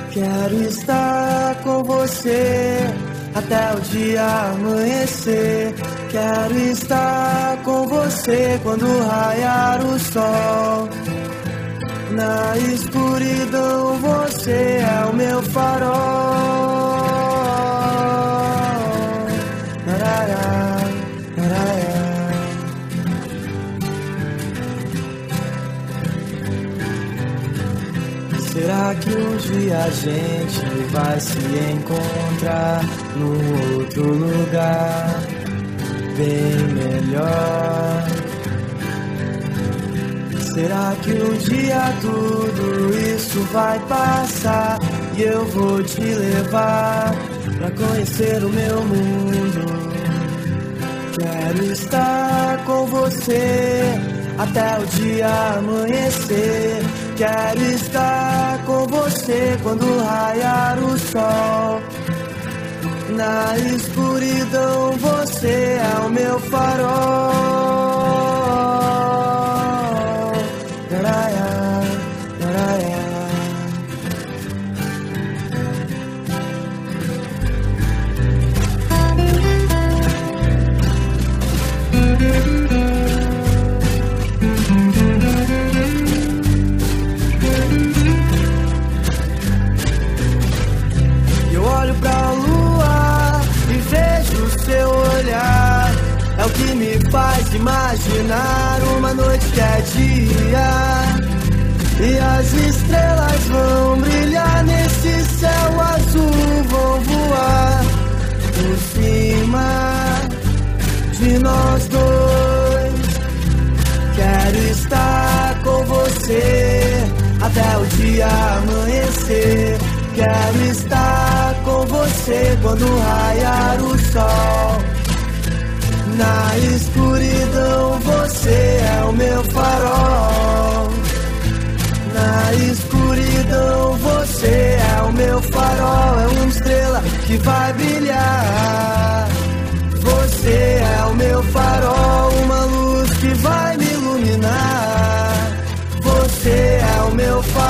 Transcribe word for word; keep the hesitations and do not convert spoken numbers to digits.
Quero estar com você até o dia amanhecer. Quero estar com você quando raiar o sol. Na escuridão você é o meu farol. Narará, narará. Será que um dia a gente vai se encontrar num outro lugar bem melhor? Será que um dia tudo isso vai passar e eu vou te levar pra conhecer o meu mundo? Quero estar com você até o dia amanhecer. Quero estar com você quando raiar o sol. Na escuridão você é o meu farol. Naraiá, naraiá. Eu olho pra lua e vejo o seu olhar. É o que me faz imaginar uma noite que é dia. E as estrelas vão brilhar nesse céu azul, vão voar por cima de nós dois. Quero estar com você até o dia amanhecer. Quero estar com você quando raiar o sol. Na escuridão você é o meu farol. Na escuridão você é o meu farol. É uma estrela que vai brilhar. Você é o meu farol, uma luz que vai me iluminar. Você é o meu farol.